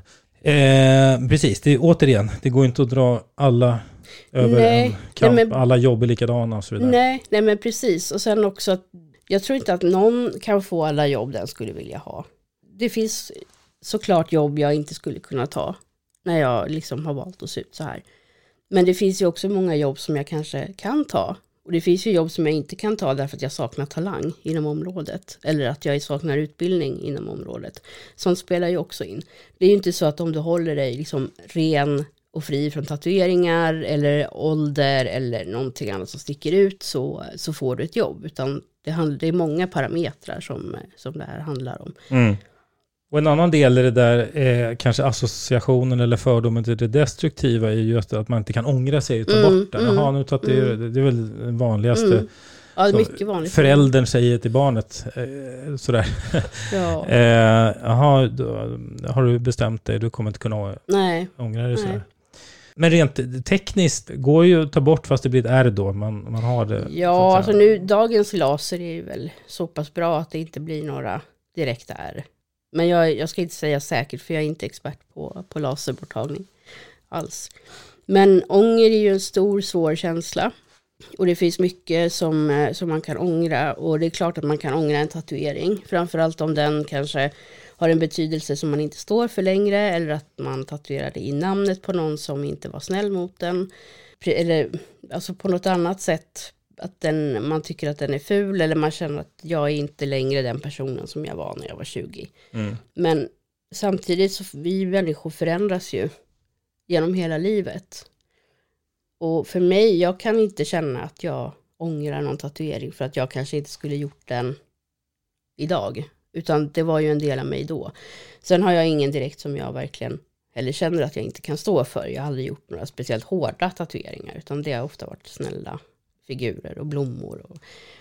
Eh, precis, det är återigen, det går inte att dra alla över nej, en kamp. Nej, men, alla jobb är likadana och så vidare. Nej, nej, men precis. Och sen också att jag tror inte att någon kan få alla jobb den skulle vilja ha. Det finns såklart jobb jag inte skulle kunna ta när jag liksom har valt att se ut så här. Men det finns ju också många jobb som jag kanske kan ta. Och det finns ju jobb som jag inte kan ta därför att jag saknar talang inom området. Eller att jag saknar utbildning inom området. Sånt spelar ju också in. Det är ju inte så att om du håller dig liksom ren och fri från tatueringar eller ålder eller någonting annat som sticker ut så, så får du ett jobb. Utan det, handl- det är många parametrar som, som det här handlar om. Mm. Och en annan del är det där eh, kanske associationen eller fördomen till det destruktiva är just att man inte kan ångra sig och ta mm, bort det. Mm, Jaha, nu tar det, mm. det är väl det vanligaste. Mm. Ja, det är mycket vanligt. Föräldern säger till barnet eh, sådär. Ja. eh, jaha, då, har du bestämt dig, du kommer inte kunna Nej. ångra dig sådär. Nej. Men rent tekniskt går ju att ta bort fast det blir ett R då. Man, man har det. Ja, alltså nu dagens laser är ju väl så pass bra att det inte blir några direkta R. Men jag, jag ska inte säga säkert för jag är inte expert på, på laserborttagning alls. Men ånger är ju en stor, svår känsla. Och det finns mycket som, som man kan ångra. Och det är klart att man kan ångra en tatuering. Framförallt om den kanske har en betydelse som man inte står för längre. Eller att man tatuerade i namnet på någon som inte var snäll mot den. Eller alltså på något annat sätt. Att den, man tycker att den är ful. Eller man känner att jag är inte längre den personen som jag var när jag var tjugo. Mm. Men samtidigt så vi människor förändras ju genom hela livet. Och för mig, jag kan inte känna att jag ångrar någon tatuering. För att jag kanske inte skulle gjort den idag. Utan det var ju en del av mig då. Sen har jag ingen direkt som jag verkligen eller känner att jag inte kan stå för. Jag har aldrig gjort några speciellt hårda tatueringar. Utan det har ofta varit snälla figurer och blommor. Och,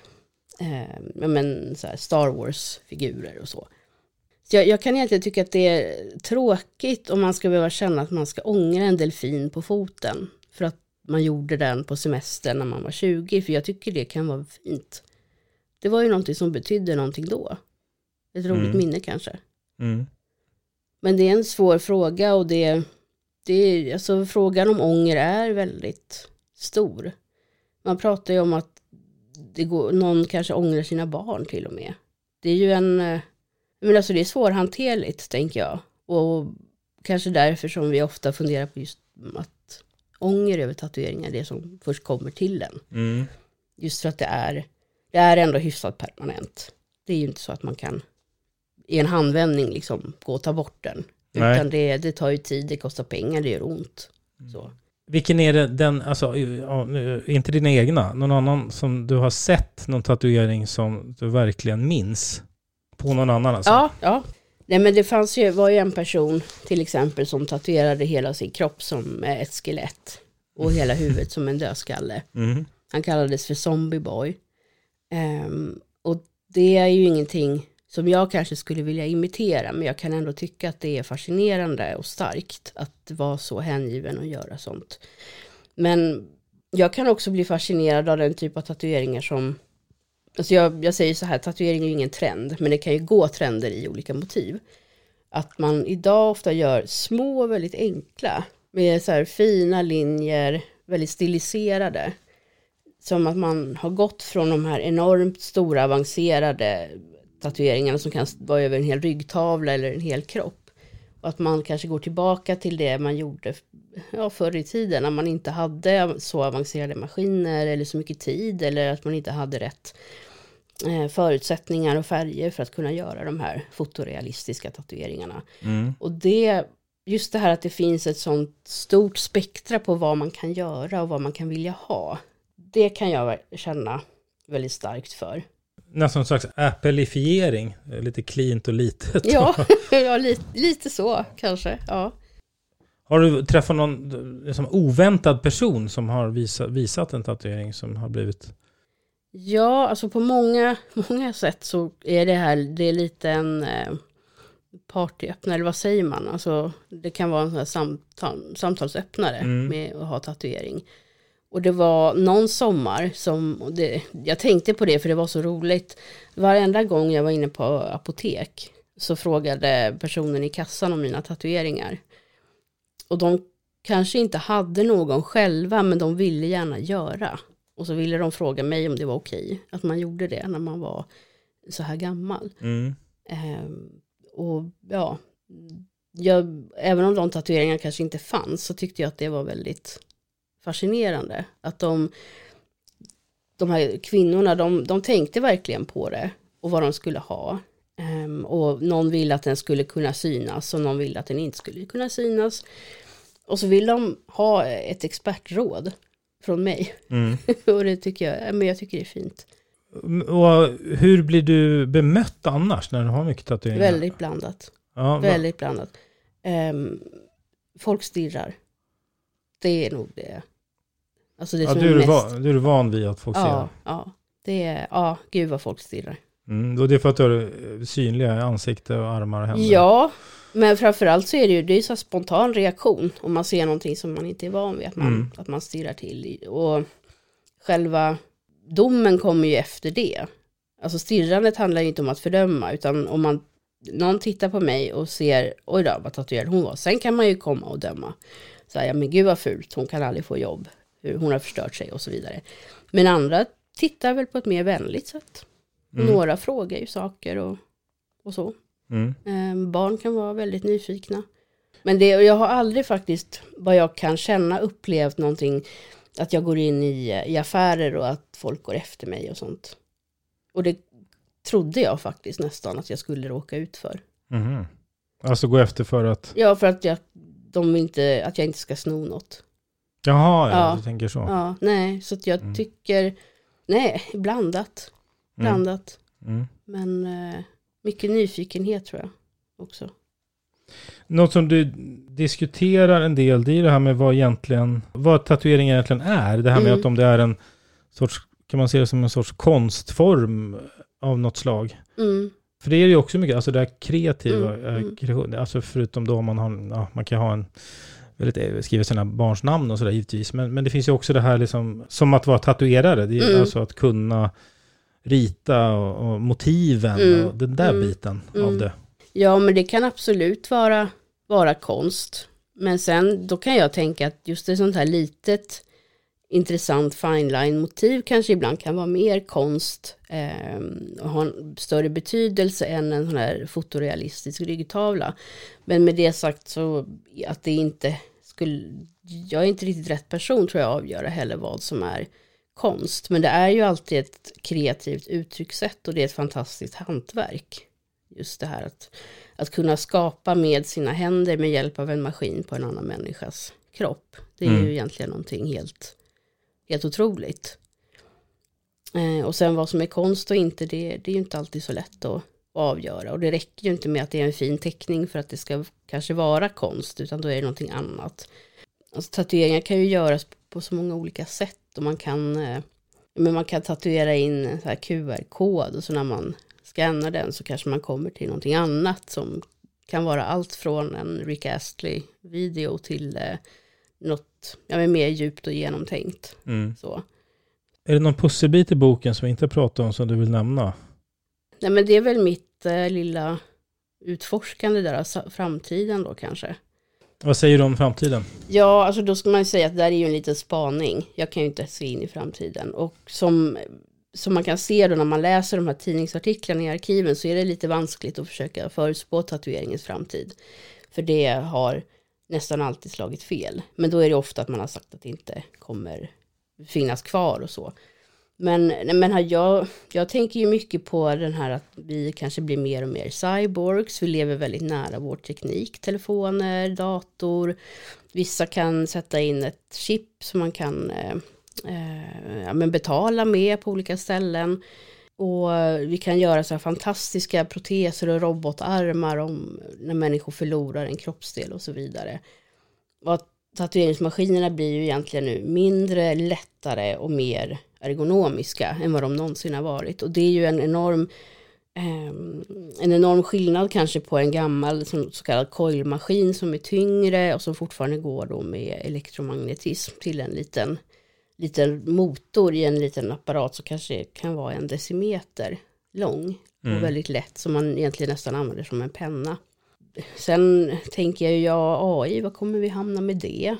eh, men, så här Star Wars-figurer och så. Så jag, jag kan egentligen tycka att det är tråkigt om man ska behöva känna att man ska ångra en delfin på foten. För att man gjorde den på semester när man var tjugo. För jag tycker det kan vara fint. Det var ju någonting som betydde någonting då. Ett roligt mm. minne kanske. Mm. Men det är en svår fråga. Och det, det är, alltså, frågan om ånger är väldigt stor. Man pratar ju om att det går, någon kanske ångrar sina barn till och med. Det är ju en... Men alltså det är svårhanterligt, tänker jag. Och kanske därför som vi ofta funderar på just att ånger över tatueringar, det som först kommer till den. Mm. Just för att det är, det är ändå hyfsat permanent. Det är ju inte så att man kan i en handvändning liksom gå och ta bort den. Nej. Utan det, det tar ju tid, det kostar pengar, det gör ont. Så. Vilken är det, den, alltså, ja, inte dina egna, någon annan som du har sett någon tatuering som du verkligen minns på någon annan? Alltså? Ja, ja. Nej, men det fanns ju, var ju en person till exempel som tatuerade hela sin kropp som ett skelett och hela huvudet som en dödskalle. Mm. Han kallades för Zombie Boy. Um, och det är ju ingenting som jag kanske skulle vilja imitera, men jag kan ändå tycka att det är fascinerande och starkt att vara så hängiven och göra sånt. Men jag kan också bli fascinerad av den typ av tatueringar som, alltså jag, jag säger så här, tatuering är ju ingen trend, men det kan ju gå trender i olika motiv. Att man idag ofta gör små, väldigt enkla, med så här fina linjer, väldigt stiliserade. Som att man har gått från de här enormt stora, avancerade tatueringarna som kan vara över en hel ryggtavla eller en hel kropp. Och att man kanske går tillbaka till det man gjorde ja, förr i tiden, när man inte hade så avancerade maskiner eller så mycket tid, eller att man inte hade rätt eh, förutsättningar och färger för att kunna göra de här fotorealistiska tatueringarna. Mm. Och det, just det här att det finns ett sånt stort spektra på vad man kan göra och vad man kan vilja ha, det kan jag känna väldigt starkt för. Nästan en slags appelifiering, lite cleant och litet. Ja, ja lite, lite så kanske, ja. Har du träffat någon liksom, oväntad person som har visat, visat en tatuering som har blivit... Ja, alltså på många, många sätt så är det här, det är lite en eh, partyöppnare, eller vad säger man? Alltså det kan vara en sån här samtal, samtalsöppnare mm. med att ha tatuering. Och det var någon sommar som, det, jag tänkte på det för det var så roligt. Varenda gång jag var inne på apotek så frågade personen i kassan om mina tatueringar. Och de kanske inte hade någon själva, men de ville gärna göra. Och så ville de fråga mig om det var okej att man gjorde det när man var så här gammal. Mm. Ehm, och ja, jag, även om de tatueringarna kanske inte fanns så tyckte jag att det var väldigt fascinerande. Att de, de här kvinnorna, de, de tänkte verkligen på det och vad de skulle ha. Um, och någon ville att den skulle kunna synas och någon ville att den inte skulle kunna synas. Och så vill de ha ett expertråd från mig. Mm. Och det tycker jag, men jag tycker det är fint. Och hur blir du bemött annars när du har mycket tatueringar? Väldigt blandat. Ja, Väldigt blandat. Um, folk stirrar. Det är nog det. Alltså det ja, som du, är är mest... van, du är van vid att folk ja, ser. Ja, det är, ja, gud vad folk stirrar. Mm, och det är för att du har synliga ansikte och armar och händer. Ja, men framförallt så är det ju det är så här spontan reaktion om man ser någonting som man inte är van vid att man, mm. att man stirrar till. Och själva domen kommer ju efter det. Alltså stirrandet handlar ju inte om att fördöma, utan om man någon tittar på mig och ser, oj då, vad tatuerad hon var. Sen kan man ju komma och döma. Så här, ja men gud vad fult, hon kan aldrig få jobb. Hon har förstört sig och så vidare. Men andra tittar väl på ett mer vänligt sätt. Mm. Några frågar ju saker och, och så. Mm. Eh, barn kan vara väldigt nyfikna. Men det, jag har aldrig faktiskt, vad jag kan känna, upplevt någonting, att jag går in i, i affärer och att folk går efter mig och sånt. Och det trodde jag faktiskt nästan att jag skulle råka ut för. Mm. Alltså gå efter för att... Ja, för att jag, de inte, att jag inte ska sno något. Jaha, ja, ja. Du tänker så. Ja, nej, så att jag mm. tycker, nej, blandat. Blandat. Mm. Men eh, mycket nyfikenhet tror jag också. Något som du diskuterar en del, det är det här med vad egentligen, vad tatuering egentligen är. Det här med mm. att om det är en sorts, kan man se det som en sorts konstform av något slag. Mm. För det är ju också mycket, alltså det här kreativa, mm. Mm. alltså förutom då man har, ja, man kan ha en väldigt, skriva sina barns namn och sådär givetvis. Men, men det finns ju också det här liksom, som att vara tatuerare. Det är mm. alltså att kunna rita och, och motiven mm. och den där mm. biten mm. av det. Ja, men det kan absolut vara, vara konst. Men sen, då kan jag tänka att just ett sånt här litet intressant fine line motiv kanske ibland kan vara mer konst eh, och ha en större betydelse än en sån här fotorealistisk ryggtavla. Men med det sagt så att det inte skulle, jag är inte riktigt rätt person tror jag att avgöra heller vad som är konst. Men det är ju alltid ett kreativt uttryckssätt och det är ett fantastiskt hantverk. Just det här att, att kunna skapa med sina händer med hjälp av en maskin på en annan människas kropp. Det är mm. ju egentligen någonting helt, helt otroligt. Eh, och sen vad som är konst och inte, det, det är ju inte alltid så lätt att avgöra. Och det räcker ju inte med att det är en fin teckning för att det ska kanske vara konst, utan då är det någonting annat. Alltså, tatueringar kan ju göras på, på så många olika sätt. Och man kan, eh, men man kan tatuera in en så här Q R-kod och så när man scannar den så kanske man kommer till någonting annat som kan vara allt från en Rick Astley-video till eh, något ja, men mer djupt och genomtänkt. Mm. Så. Är det någon pusselbit i boken som vi inte pratar om som du vill nämna? Nej, men det är väl mitt eh, lilla utforskande där av framtiden då kanske. Vad säger du om framtiden? Ja, alltså då ska man ju säga att det där är ju en liten spaning. Jag kan ju inte se in i framtiden. Och som, som man kan se då när man läser de här tidningsartiklarna i arkiven så är det lite vanskligt att försöka förutspå tatueringens framtid. För det har nästan alltid slagit fel. Men då är det ofta att man har sagt att det inte kommer finnas kvar och så. Men, men jag, jag tänker ju mycket på den här att vi kanske blir mer och mer cyborgs. Vi lever väldigt nära vår teknik, telefoner, dator. Vissa kan sätta in ett chip som man kan eh, eh, ja, men betala med på olika ställen. Och vi kan göra så här fantastiska proteser och robotarmar om, när människor förlorar en kroppsdel och så vidare. Och tatueringsmaskinerna blir ju egentligen nu mindre, lättare och mer ergonomiska än vad de någonsin har varit. Och det är ju en enorm eh, en enorm skillnad kanske på en gammal som, så kallad coilmaskin som är tyngre och som fortfarande går då med elektromagnetism till en liten, liten motor i en liten apparat som kanske kan vara en decimeter lång mm. och väldigt lätt som man egentligen nästan använder som en penna. Sen tänker jag ju, ja, A I, vad kommer vi hamna med det?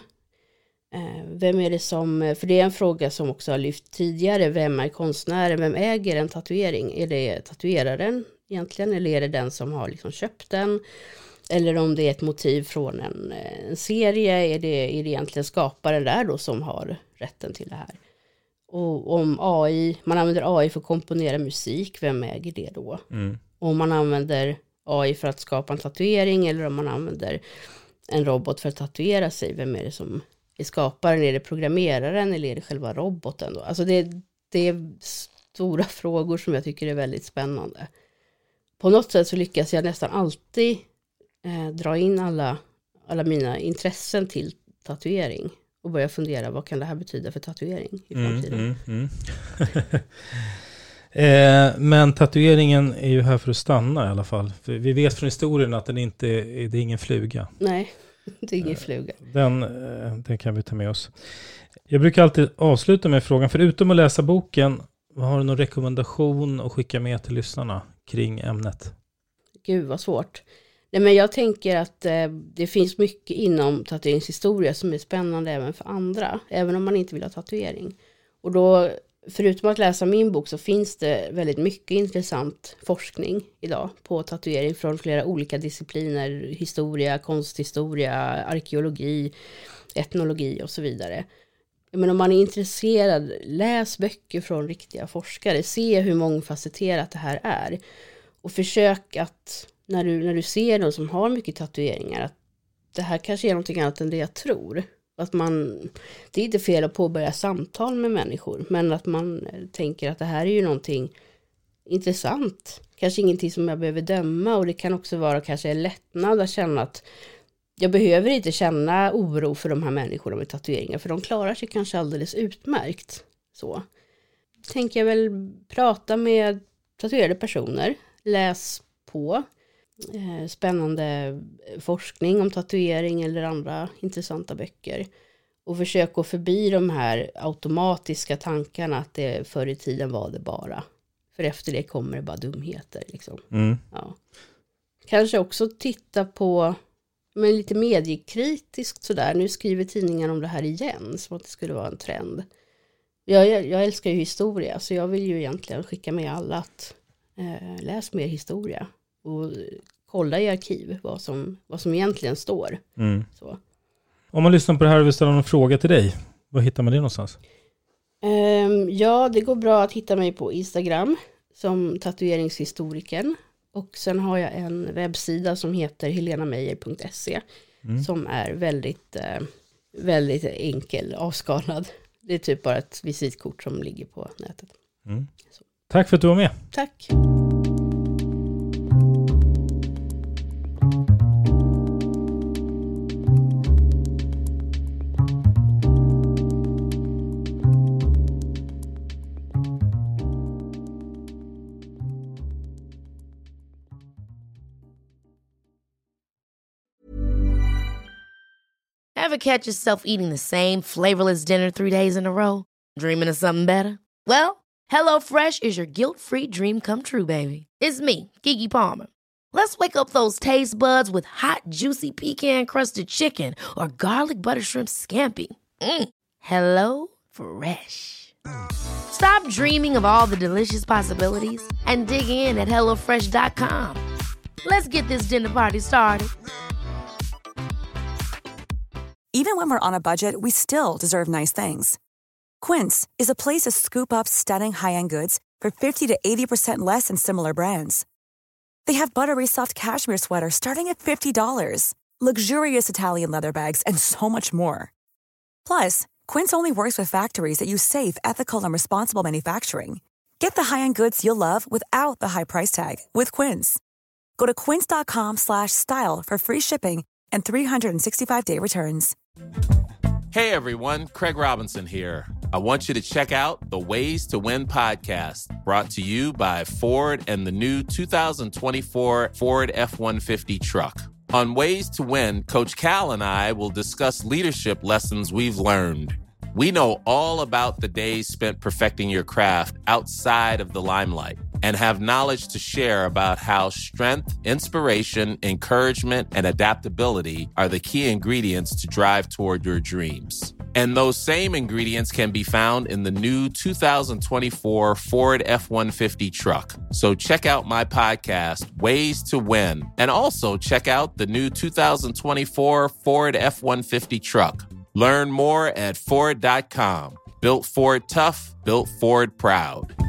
Eh, vem är det som, för det är en fråga som också har lyft tidigare, vem är konstnären, vem äger en tatuering? Är det tatueraren egentligen, eller är det den som har liksom köpt den? Eller om det är ett motiv från en, en serie, är det, är det egentligen skaparen där då som har rätten till det här? Och om A I, man använder A I för att komponera musik, vem äger det då? Mm. Om man använder A I för att skapa en tatuering eller om man använder en robot för att tatuera sig, vem är det som är skaparen? Är det programmeraren eller är det själva roboten då? Alltså det, det är stora frågor som jag tycker är väldigt spännande. På något sätt så lyckas jag nästan alltid eh, dra in alla, alla mina intressen till tatuering och börja fundera, vad kan det här betyda för tatuering i framtiden? Mm, mm, mm. Eh, men tatueringen är ju här för att stanna i alla fall. För vi vet från historien att den inte är, det är ingen fluga. Nej, det är ingen fluga. Den, eh, den kan vi ta med oss. Jag brukar alltid avsluta med frågan, förutom att läsa boken, har du någon rekommendation att skicka med till lyssnarna kring ämnet? Gud vad svårt. Nej, men jag tänker att eh, det finns mycket inom tatueringshistoria som är spännande även för andra. Även om man inte vill ha tatuering. Och då, förutom att läsa min bok, så finns det väldigt mycket intressant forskning idag på tatuering från flera olika discipliner. Historia, konsthistoria, arkeologi, etnologi och så vidare. Men om man är intresserad, läs böcker från riktiga forskare. Se hur mångfacetterat det här är. Och försök att, när du, när du ser någon som har mycket tatueringar, att det här kanske är någonting annat än det jag tror. Att man, det är inte fel att påbörja samtal med människor, men att man tänker att det här är ju någonting intressant. Kanske ingenting som jag behöver döma, och det kan också vara kanske en lättnad att känna att jag behöver inte känna oro för de här människorna med tatueringar, för de klarar sig kanske alldeles utmärkt. Så tänker jag väl prata med tatuerade personer, läs på eh, spännande forskning om tatuering eller andra intressanta böcker, och försök gå förbi de här automatiska tankarna att det förr i tiden var det bara. För efter det kommer det bara dumheter liksom. Mm. Ja. Kanske också titta på, men lite mediekritiskt sådär. Nu skriver tidningen om det här igen, som att det skulle vara en trend. Jag, jag, jag älskar ju historia, så jag vill ju egentligen skicka med alla att eh, läs mer historia. Och kolla i arkiv vad som, vad som egentligen står. Mm. Så. Om man lyssnar på det här och vill ställa någon fråga till dig, var hittar man det någonstans? Um, ja, det går bra att hitta mig på Instagram som tatueringshistoriken. Och sen har jag en webbsida som heter helena meyer punkt se mm. som är väldigt, eh, väldigt enkel, avskalad. Det är typ bara ett visitkort som ligger på nätet. Mm. Tack för att du var med. Tack. Ever catch yourself eating the same flavorless dinner three days in a row? Dreaming of something better? Well, HelloFresh is your guilt-free dream come true, baby. It's me, Keke Palmer. Let's wake up those taste buds with hot, juicy pecan-crusted chicken or garlic butter shrimp scampi. Mm. Hello Fresh. Stop dreaming of all the delicious possibilities and dig in at hello fresh dot com. Let's get this dinner party started. Even when we're on a budget, we still deserve nice things. Quince is a place to scoop up stunning high-end goods for fifty to eighty percent less than similar brands. They have buttery soft cashmere sweaters starting at fifty dollars, luxurious Italian leather bags, and so much more. Plus, Quince only works with factories that use safe, ethical, and responsible manufacturing. Get the high-end goods you'll love without the high price tag with Quince. Go to quince dot com slash style for free shipping and three sixty-five day returns. Hey everyone, Craig Robinson here. I want you to check out the Ways to Win podcast, brought to you by Ford and the new two thousand twenty-four Ford F one fifty truck. On Ways to Win, Coach Cal and I will discuss leadership lessons we've learned. We know all about the days spent perfecting your craft outside of the limelight and have knowledge to share about how strength, inspiration, encouragement, and adaptability are the key ingredients to drive toward your dreams. And those same ingredients can be found in the new two thousand twenty-four Ford F one fifty truck. So check out my podcast, Ways to Win, and also check out the new two thousand twenty-four Ford F one fifty truck. Learn more at Ford dot com. Built Ford tough, built Ford proud.